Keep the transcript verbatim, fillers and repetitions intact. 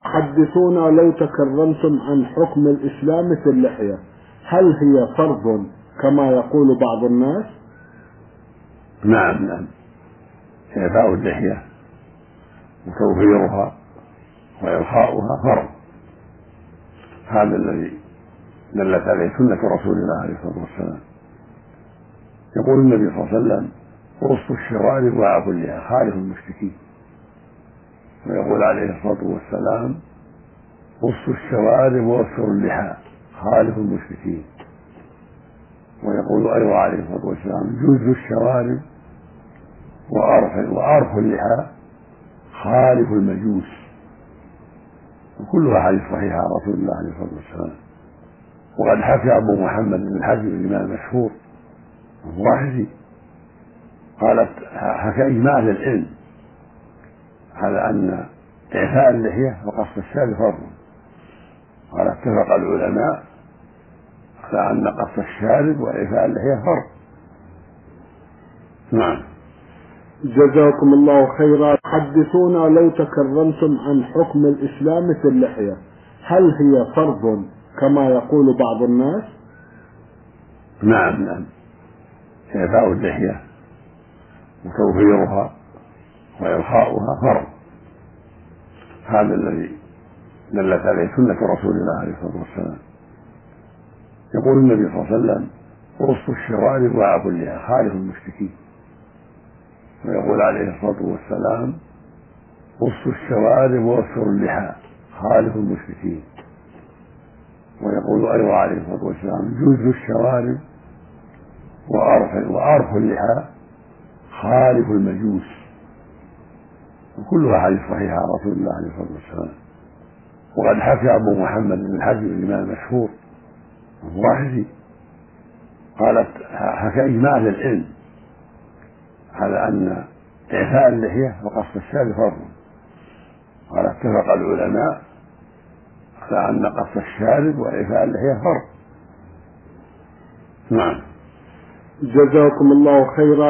حدثونا لو تكرمتم عن حكم الإسلام في اللحية، هل هي فرض كما يقول بعض الناس؟ نعم نعم إعفاء اللحية وتوفيرها وإرخاؤها فرض، هذا الذي دلت عليه سنة رسول الله عليه الصلاة والسلام. يقول النبي صلى الله عليه وسلم: قصوا الشوارب وأعفوا اللحى خالفوا المشركين. ويقول عليه الصلاة والسلام: قصوا الشوارب ووفروا اللحى خالفوا المشركين. ويقول أيضا عليه الصلاة والسلام: جزوا الشوارب وأرخوا اللحى خالفوا المجوس. وكلها حديث صحيح عن رسول الله عليه الصلاة والسلام. وقد حكى أبو محمد بن الحجر الإمام المشهور الراحلي قالت حكى إجماع أهل العلم على أن إعفاء اللحية وقص الشارب فرض. قال اتفق العلماء على أن قص الشارب وإعفاء اللحية فرض. نعم. جزاكم الله خيرا. حدثونا لو تكرمتم عن حكم الإسلام في اللحية، هل هي فرض كما يقول بعض الناس؟ نعم نعم إعفاء اللحية وتوفيرها وإرخاؤها فرض، هذا الذي دلت عليه سنة رسول الله عليه الصلاة والسلام. يقول النبي صلى الله عليه وسلم: قصوا الشوارب وأعفوا اللحى خالفوا المشركين. ويقول عليه الصلاة والسلام: قصوا الشوارب ووفروا اللحى خالفوا المشركين. ويقول أيضا عليه الصلاة والسلام: جزوا الشوارب وأرخوا اللحى خالفوا المجوس. وكلها حديث صحيح عن رسول الله عليه الصلاة والسلام. وقد حكى أبو محمد بن الحجر الإمام المشهور الراحلي قالت حكى إجماع أهل العلم على أن إعفاء اللحية وقص الشارب فرض. قال اتفق العلماء على أن قص الشارب وإعفاء اللحية فرض. نعم. جزاكم الله خيرا.